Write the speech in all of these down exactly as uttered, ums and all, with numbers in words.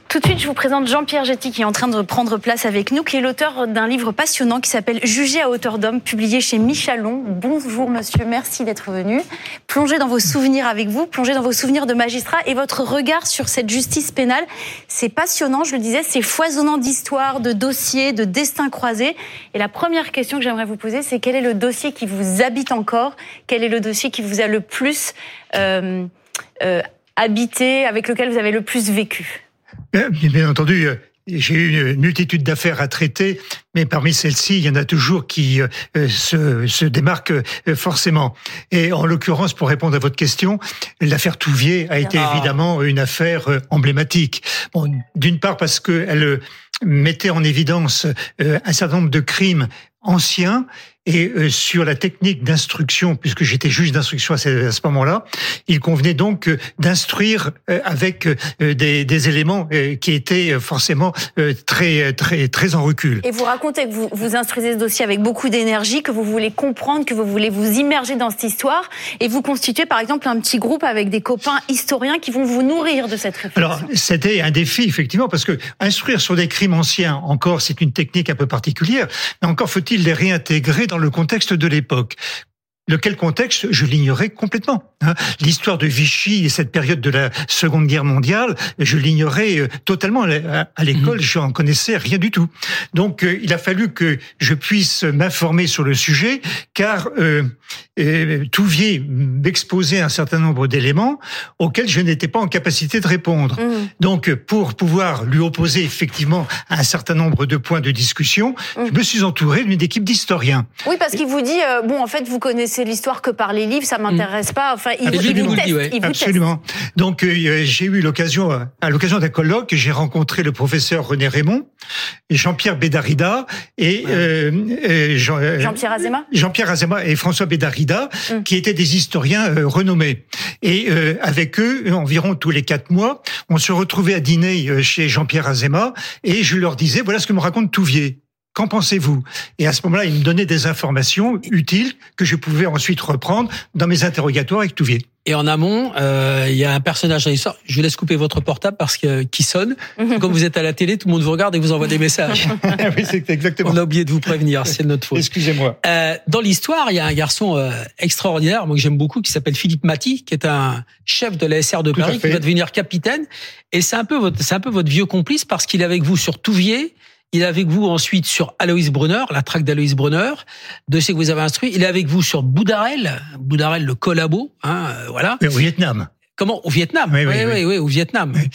Tout de suite, je vous présente Jean-Pierre Jetti qui est en train de prendre place avec nous, qui est l'auteur d'un livre passionnant qui s'appelle « Juger à hauteur d'homme », publié chez Michalon. Bonjour monsieur, merci d'être venu. Plongez dans vos souvenirs avec vous, plongez dans vos souvenirs de magistrat et votre regard sur cette justice pénale. C'est passionnant, je le disais, c'est foisonnant d'histoires, de dossiers, de destins croisés. Et la première question que j'aimerais vous poser, c'est quel est le dossier qui vous habite encore ? Quel est le dossier qui vous a le plus euh, euh, habité, avec lequel vous avez le plus vécu ? Bien, bien entendu, j'ai eu une multitude d'affaires à traiter, mais parmi celles-ci, il y en a toujours qui euh, se, se démarquent euh, forcément. Et en l'occurrence, pour répondre à votre question, l'affaire Touvier a été ah. évidemment une affaire euh, emblématique. Bon, d'une part parce qu'elle euh, mettait en évidence euh, un certain nombre de crimes anciens, et euh, sur la technique d'instruction, puisque j'étais juge d'instruction à ce, à ce moment-là, il convenait donc euh, d'instruire euh, avec euh, des, des éléments euh, qui étaient euh, forcément euh, très très très en recul. Et vous racontez que vous, vous instruisez ce dossier avec beaucoup d'énergie, que vous voulez comprendre, que vous voulez vous immerger dans cette histoire, et vous constituez par exemple un petit groupe avec des copains historiens qui vont vous nourrir de cette réflexion. Alors c'était un défi effectivement, parce que instruire sur des crimes anciens, encore c'est une technique un peu particulière, mais encore faut-il les réintégrer dans le contexte de l'époque. Lequel contexte, je l'ignorais complètement. L'histoire de Vichy et cette période de la Seconde Guerre mondiale, je l'ignorais totalement. À l'école, je n'en connaissais rien du tout. Donc, il a fallu que je puisse m'informer sur le sujet, car euh, euh, Touvier m'exposait un certain nombre d'éléments auxquels je n'étais pas en capacité de répondre. Mmh. Donc, pour pouvoir lui opposer effectivement un certain nombre de points de discussion, mmh. je me suis entouré d'une équipe d'historiens. Oui, parce qu'il vous dit, euh, bon, en fait, vous connaissez l'histoire que par les livres, ça m'intéresse mmh. pas. Enfin, il, il, il vous teste. Dit, ouais. il vous Absolument. Teste. Donc, euh, j'ai eu l'occasion, à l'occasion d'un colloque, j'ai rencontré le professeur René Raymond, Jean-Pierre Bédarida et ouais. euh, euh, Jean, euh, Jean-Pierre Azéma. Jean-Pierre Azéma et François Bédarida, mmh. qui étaient des historiens euh, renommés. Et euh, avec eux, environ tous les quatre mois, on se retrouvait à dîner chez Jean-Pierre Azéma et je leur disais, voilà ce que me raconte Touvier. Qu'en pensez-vous ? Et à ce moment-là, il me donnait des informations utiles que je pouvais ensuite reprendre dans mes interrogatoires avec Touvier. Et en amont, euh, il y a un personnage dans l'histoire. Je vous laisse couper votre portable parce que qui sonne. Comme vous êtes à la télé, tout le monde vous regarde et vous envoie des messages. Oui, c'est exactement. On a oublié de vous prévenir, c'est de notre faute. Excusez-moi. Euh, dans l'histoire, il y a un garçon euh, extraordinaire, moi que j'aime beaucoup, qui s'appelle Philippe Maty, qui est un chef de la S R de tout Paris, qui va devenir capitaine. Et c'est un peu votre, c'est un peu votre vieux complice parce qu'il est avec vous sur Touvier. Il est avec vous ensuite sur Aloïs Brunner, la traque d'Aloïs Brunner, dossier que vous avez instruit. Il est avec vous sur Boudarel, Boudarel le collabo, hein, voilà. Au Vietnam. Comment ? Au Vietnam. Oui, oui, oui, oui, oui au Vietnam. Oui.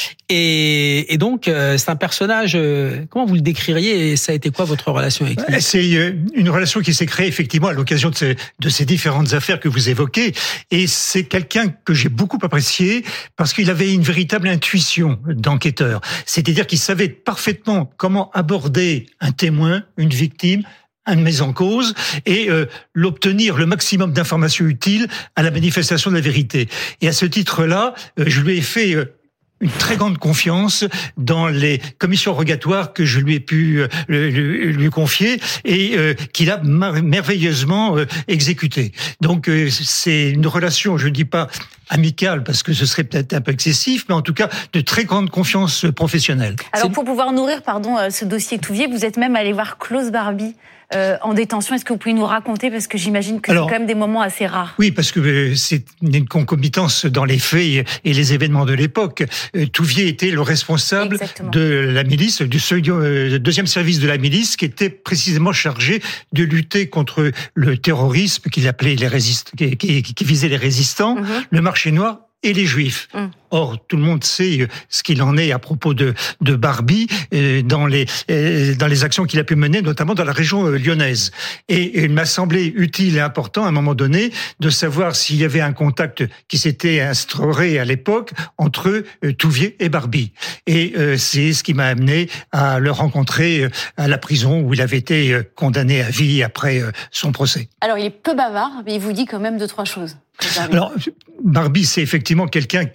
Et, et donc, euh, c'est un personnage. Euh, comment vous le décririez et ça a été quoi votre relation avec lui ? C'est une relation qui s'est créée effectivement à l'occasion de ces, de ces différentes affaires que vous évoquez. Et c'est quelqu'un que j'ai beaucoup apprécié parce qu'il avait une véritable intuition d'enquêteur. C'est-à-dire qu'il savait parfaitement comment aborder un témoin, une victime, un mis en cause et euh, l'obtenir le maximum d'informations utiles à la manifestation de la vérité. Et à ce titre-là, euh, je lui ai fait euh, une très grande confiance dans les commissions rogatoires que je lui ai pu euh, lui, lui confier et euh, qu'il a merveilleusement euh, exécuté. Donc euh, c'est une relation, je ne dis pas amicale parce que ce serait peut-être un peu excessif, mais en tout cas de très grande confiance professionnelle. Alors pour pouvoir nourrir pardon ce dossier Touvier, vous êtes même allé voir Klaus Barbie Euh, en détention. Est-ce que vous pouvez nous raconter, parce que j'imagine que Alors, c'est quand même des moments assez rares. Oui, parce que c'est une concomitance dans les faits et les événements de l'époque. Touvier était le responsable Exactement. de la milice, du deuxième service de la milice, qui était précisément chargé de lutter contre le terrorisme qu'il appelait les résist... qui, qui, qui visait les résistants, mm-hmm. le marché noir et les Juifs. Mm. Or, tout le monde sait ce qu'il en est à propos de, de Barbie dans les, dans les actions qu'il a pu mener, notamment dans la région lyonnaise. Et il m'a semblé utile et important, à un moment donné, de savoir s'il y avait un contact qui s'était instauré à l'époque entre Touvier et Barbie. Et c'est ce qui m'a amené à le rencontrer à la prison où il avait été condamné à vie après son procès. Alors, il est peu bavard, mais il vous dit quand même deux, trois choses. Alors, Barbie, c'est effectivement quelqu'un qui euh,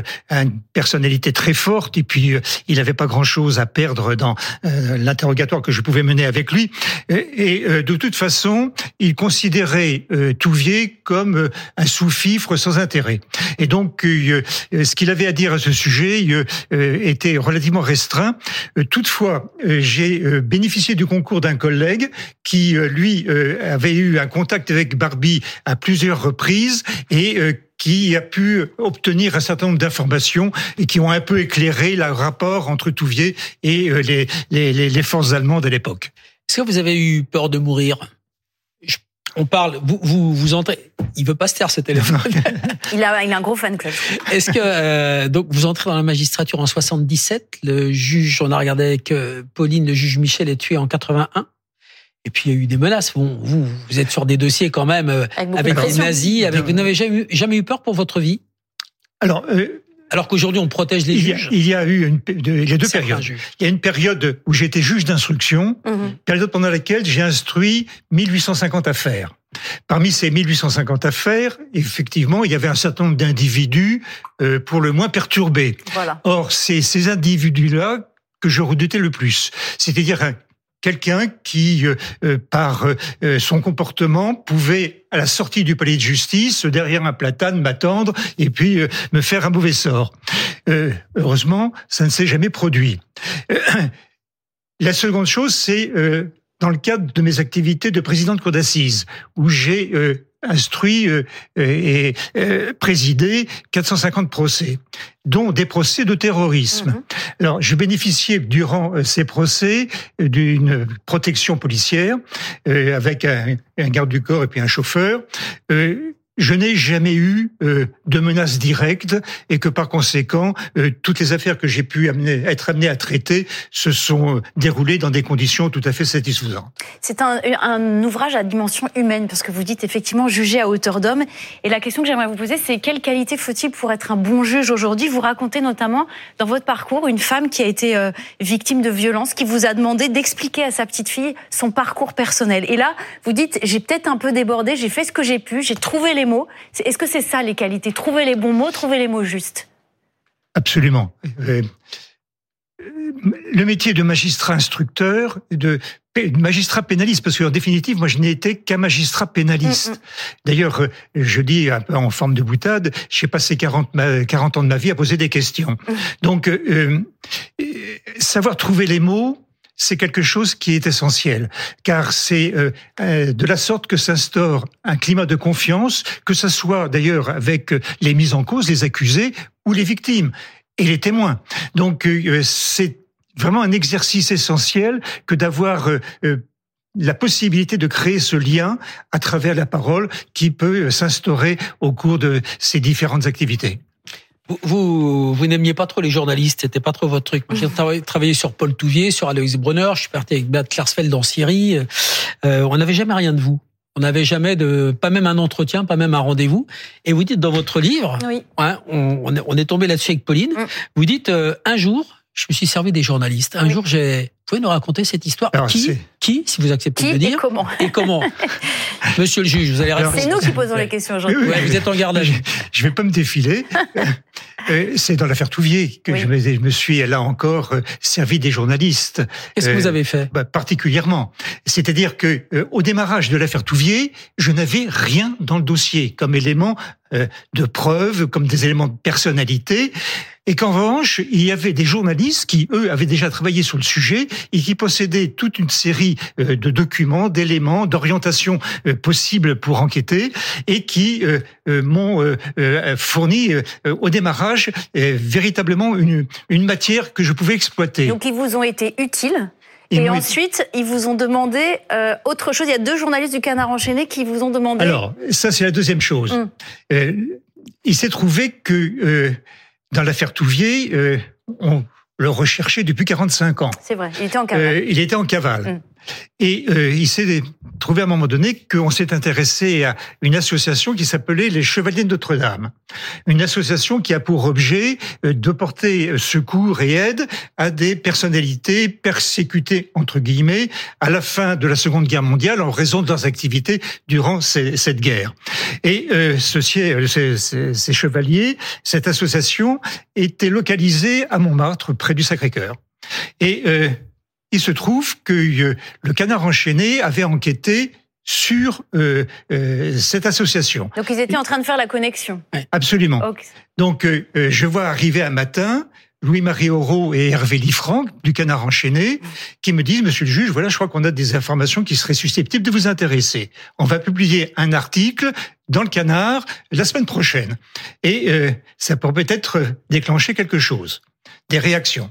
une personnalité très forte et puis euh, il n'avait pas grand-chose à perdre dans euh, l'interrogatoire que je pouvais mener avec lui. Et, et euh, de toute façon, il considérait euh, Touvier comme euh, un sous-fifre sans intérêt. Et donc, euh, ce qu'il avait à dire à ce sujet euh, était relativement restreint. Euh, toutefois, euh, j'ai euh, bénéficié du concours d'un collègue qui, euh, lui, euh, avait eu un contact avec Barbie à plusieurs reprises et euh, qui a pu obtenir un certain nombre d'informations et qui ont un peu éclairé le rapport entre Touvier et euh, les, les, les forces allemandes à l'époque. Est-ce que vous avez eu peur de mourir ? Je, on parle, vous, vous, vous entrez. Il veut pas se taire ce téléphone. il a, il a un gros fan club. Est-ce que euh, donc vous entrez dans la magistrature en soixante-dix-sept, le juge, on a regardé avec euh, Pauline, le juge Michel est tué en quatre-vingt-un. Et puis il y a eu des menaces. Bon, vous, vous êtes sur des dossiers quand même euh, avec, avec les nazis. Avec, vous n'avez jamais eu, jamais eu peur pour votre vie ? Alors. Euh... Alors qu'aujourd'hui, on protège les il juges. Il y a eu une, de, il y a deux périodes. Juges. Il y a une période où j'étais juge d'instruction, mmh. période pendant laquelle j'ai instruit mille huit cent cinquante affaires. Parmi ces mille huit cent cinquante affaires, effectivement, il y avait un certain nombre d'individus euh, pour le moins perturbés. Voilà. Or, c'est ces individus-là que je redoutais le plus. C'est-à-dire un quelqu'un qui, euh, par euh, son comportement, pouvait, à la sortie du palais de justice, derrière un platane, m'attendre et puis euh, me faire un mauvais sort. Euh, heureusement, ça ne s'est jamais produit. Euh, la seconde chose, c'est euh, dans le cadre de mes activités de président de cour d'assises, où j'ai euh, instruit euh, et euh, présidé quatre cent cinquante procès, dont des procès de terrorisme. Mmh. Alors, je bénéficiais durant euh, ces procès d'une protection policière euh, avec un, un garde du corps et puis un chauffeur. Euh, Je n'ai jamais eu euh, de menaces directes et que par conséquent, euh, toutes les affaires que j'ai pu amener, être amené à traiter se sont euh, déroulées dans des conditions tout à fait satisfaisantes. C'est un, un ouvrage à dimension humaine parce que vous dites effectivement juger à hauteur d'homme. Et la question que j'aimerais vous poser, c'est quelle qualité faut-il pour être un bon juge aujourd'hui ? Vous racontez notamment dans votre parcours une femme qui a été euh, victime de violences, qui vous a demandé d'expliquer à sa petite fille son parcours personnel. Et là, vous dites, j'ai peut-être un peu débordé, j'ai fait ce que j'ai pu, j'ai trouvé les mots. Est-ce que c'est ça les qualités ? Trouver les bons mots, trouver les mots justes. Absolument. Euh, le métier de magistrat instructeur, de magistrat pénaliste, parce qu'en définitive, moi, je n'ai été qu'un magistrat pénaliste. Mm-mm. D'ailleurs, je dis un peu en forme de boutade, j'ai passé quarante, quarante ans de ma vie à poser des questions. Mm. Donc, euh, savoir trouver les mots, c'est quelque chose qui est essentiel, car c'est euh, de la sorte que s'instaure un climat de confiance, que ce soit d'ailleurs avec les mises en cause, les accusés ou les victimes et les témoins. Donc euh, c'est vraiment un exercice essentiel que d'avoir euh, la possibilité de créer ce lien à travers la parole qui peut s'instaurer au cours de ces différentes activités. Vous, vous, vous n'aimiez pas trop les journalistes, c'était pas trop votre truc. Moi, j'ai travaillé, travaillé sur Paul Touvier, sur Alois Brunner, je suis parti avec Beat Klarsfeld en Syrie. Euh, on n'avait jamais rien de vous. On n'avait jamais de, pas même un entretien, pas même un rendez-vous. Et vous dites dans votre livre, oui. hein, on, on est tombé là-dessus avec Pauline, mm. vous dites, euh, un jour, je me suis servi des journalistes. Un oui. jour, j'ai... Vous pouvez nous raconter cette histoire ? Alors, qui, c'est... qui, si vous acceptez qui de le dire, et comment ? Et comment ? Monsieur le juge, vous allez répondre. C'est nous qui posons les questions aujourd'hui. Oui, oui, ouais, vous êtes en garde à vue. Je ne vais pas me défiler. C'est dans l'affaire Touvier que oui. je, me, je me suis, là encore, servi des journalistes. Qu'est-ce que vous avez fait ? bah, Particulièrement. C'est-à-dire que euh, au démarrage de l'affaire Touvier, je n'avais rien dans le dossier comme élément euh, de preuve, comme des éléments de personnalité. Et qu'en revanche, il y avait des journalistes qui, eux, avaient déjà travaillé sur le sujet et qui possédaient toute une série de documents, d'éléments, d'orientations possibles pour enquêter et qui euh, m'ont euh, fourni euh, au démarrage euh, véritablement une, une matière que je pouvais exploiter. Donc, ils vous ont été utiles. Et, et ensuite, ils vous ont demandé euh, autre chose. Il y a deux journalistes du Canard enchaîné qui vous ont demandé... Alors, ça, c'est la deuxième chose. Hum. Euh, il s'est trouvé que... Euh, Dans l'affaire Touvier, euh, on le recherchait depuis quarante-cinq ans. C'est vrai, il était en cavale. Euh, il était en cavale. Mmh. Et euh, il s'est trouvé à un moment donné qu'on s'est intéressé à une association qui s'appelait les Chevaliers de Notre-Dame. Une association qui a pour objet de porter secours et aide à des personnalités persécutées, entre guillemets, à la fin de la Seconde Guerre mondiale en raison de leurs activités durant ces, cette guerre. Et euh, ceci, ces, ces, ces chevaliers, cette association était localisée à Montmartre, près du Sacré-Cœur. Et euh, il se trouve que euh, le Canard enchaîné avait enquêté sur euh, euh, cette association. Donc ils étaient en train de faire la connexion. Absolument. Okay. Donc euh, je vois arriver un matin Louis-Marie Aurault et Hervé Liffranc du Canard enchaîné qui me disent: Monsieur le juge, voilà, je crois qu'on a des informations qui seraient susceptibles de vous intéresser. On va publier un article dans le Canard la semaine prochaine. Et euh, ça pourrait peut-être déclencher quelque chose, des réactions.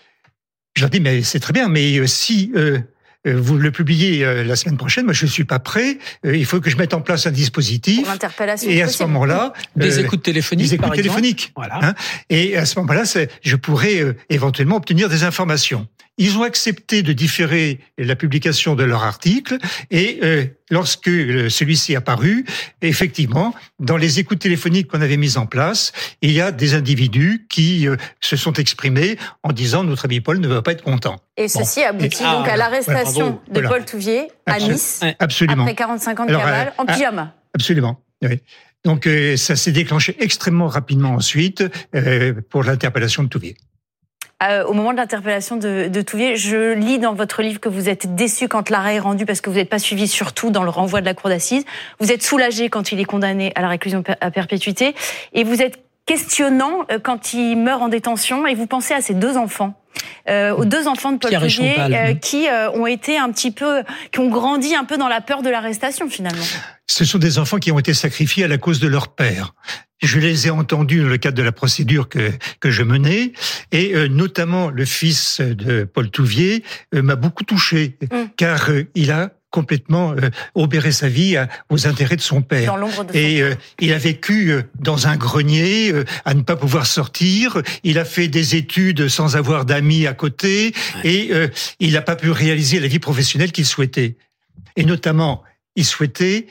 Je leur dis: mais c'est très bien, mais si... Euh, vous le publiez la semaine prochaine, moi je suis pas prêt. Il faut que je mette en place un dispositif. Pour l'interpellation. Et à ce moment-là, des euh, écoutes téléphoniques, des écoutes par téléphoniques. Voilà. Hein, et à ce moment-là, je pourrais euh, éventuellement obtenir des informations. Ils ont accepté de différer la publication de leur article et euh, lorsque celui-ci est apparu, effectivement, dans les écoutes téléphoniques qu'on avait mises en place, il y a des individus qui euh, se sont exprimés en disant: notre ami Paul ne va pas être content. Et ceci bon. aboutit et, donc ah, à l'arrestation ouais, de voilà. Paul Touvier à Absol- Nice, absolument. après quarante-cinq ans de cavale, en pyjama. Absolument, oui. Donc euh, ça s'est déclenché extrêmement rapidement ensuite euh, pour l'interpellation de Touvier. Euh, au moment de l'interpellation de, de Touvier, je lis dans votre livre que vous êtes déçu quand l'arrêt est rendu parce que vous n'êtes pas suivi surtout dans le renvoi de la cour d'assises. Vous êtes soulagé quand il est condamné à la réclusion à perpétuité et vous êtes questionnant quand il meurt en détention et vous pensez à ces deux enfants. Euh, aux deux enfants de Paul Touvier euh, qui euh, ont été un petit peu, qui ont grandi un peu dans la peur de l'arrestation finalement. Ce sont des enfants qui ont été sacrifiés à la cause de leur père. Je les ai entendus dans le cadre de la procédure que que je menais, et euh, notamment le fils de Paul Touvier euh, m'a beaucoup touché, mmh. car euh, il a complètement euh, obéré sa vie à, aux intérêts de son père. Dans l'ombre de son et euh, il a vécu euh, dans un grenier, euh, à ne pas pouvoir sortir. Il a fait des études sans avoir d'amis à côté, ouais. et euh, il n'a pas pu réaliser la vie professionnelle qu'il souhaitait. Et notamment, il souhaitait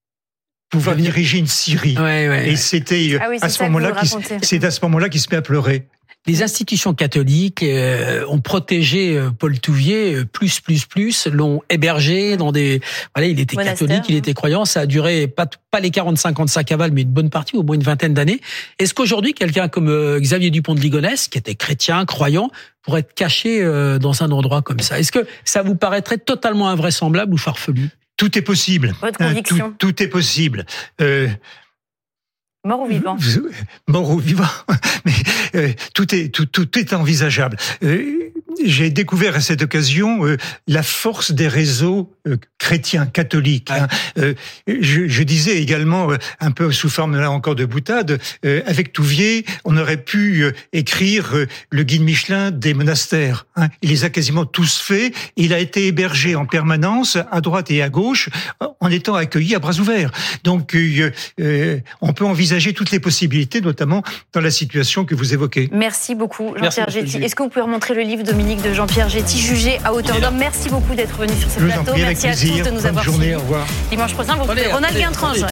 pouvoir ouais. diriger une scierie. Ouais, ouais, et c'était ah oui, à ce moment-là qu'il, c'est à ce moment-là qu'il se met à pleurer. Les institutions catholiques euh, ont protégé euh, Paul Touvier euh, plus, plus, plus, l'ont hébergé dans des... Voilà, il était Monastère, catholique, hein. il était croyant, ça a duré pas, pas les quarante-cinq ans de sa cavale, mais une bonne partie, au moins une vingtaine d'années. Est-ce qu'aujourd'hui, quelqu'un comme euh, Xavier Dupont de Ligonnès, qui était chrétien, croyant, pourrait être caché euh, dans un endroit comme ça? Est-ce que ça vous paraîtrait totalement invraisemblable ou farfelu? Tout est possible. Votre conviction? Hein, tout, tout est possible. Euh... Mort ou vivant? Mort ou vivant, mais euh, tout est tout, tout est envisageable. Euh, j'ai découvert à cette occasion euh, la force des réseaux euh, chrétiens, catholiques. Hein. Euh, je, je disais également, euh, un peu sous forme là encore de boutade, euh, avec Touvier, on aurait pu euh, écrire euh, le guide Michelin des monastères. Hein. Il les a quasiment tous faits. Il a été hébergé en permanence, à droite et à gauche, en étant accueilli à bras ouverts. Donc, euh, euh, on peut envisager toutes les possibilités, notamment dans la situation que vous évoquez. Merci beaucoup, Jean-Pierre Jetty. Est-ce que vous pouvez remontrer le livre Dominique de Jean-Pierre Jetty, jugé à hauteur d'homme? Merci beaucoup d'être venu sur ce plateau. Merci à tous de nous avoir suivis. Dimanche prochain, vous retrouvez Ronald Guintrange.